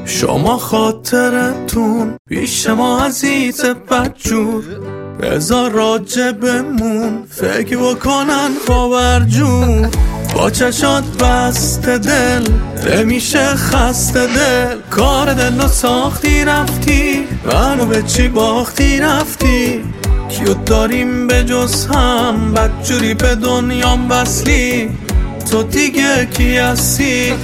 شما خاطرتون پیش ما عزیز بدجور، بذار راجبمون فکر بکنن خاورجون. با چشات بسته دل نمیشه خسته دل، کار دل رو ساختی رفتی، منو به چی باختی رفتی. کیو داریم به جز هم، بدجوری به دنیام بسلی، تو دیگه کی هستی؟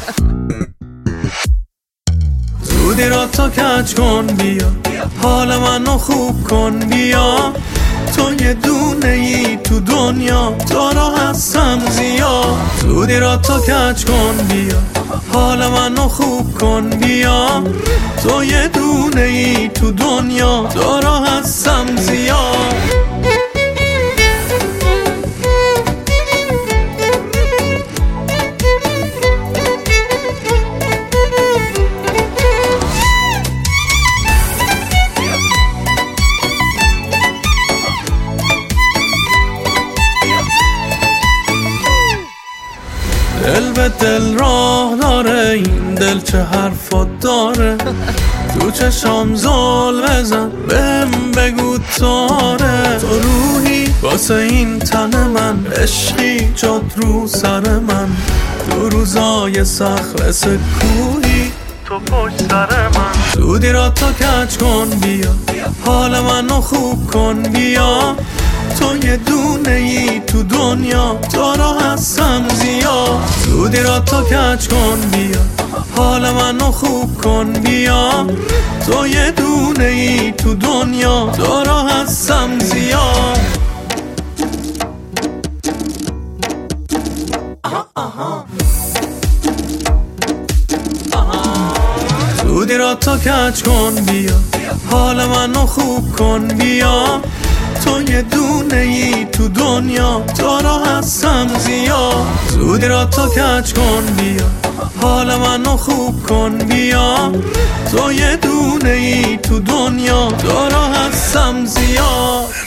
زودی را تا کج کن بیا، حال منو خوب کن بیا. تو یه دونه ای تو دنیا، تو را هستم زیاد. زودی را تا کج کن بیا، حال منو خوب کن بیا. تو یه دونه ای تو دنیا، تو را هستم زیاد. دل به دل راه داره، این دل چه حرفات داره. تو چشام زل بزن بهم بگو تاره. تو روحی واسه این تن من، عشقی جات رو سر من. تو روزای سخت مثل کوهی، تو پشت سر من. زودی را تا کج کن بیا، حال منو خوب کن بیا. تو یه دونه ای تو دنیا، تو را هستم زیاد. زودی را تا کج کن بیا، حال منو خوب کن بیا. تو یه دونه ای تو دنیا، تو را هستم زیاد. زودی را تا کج کن بیا، حال منو خوب کن بیا. تو یه دونه ای تو دنیا، تو را هستم زیاد. زودی را تا کج کن بیا، حال منو خوب کن بیا. تو یه دونه ای تو دنیا، تو را هستم زیاد.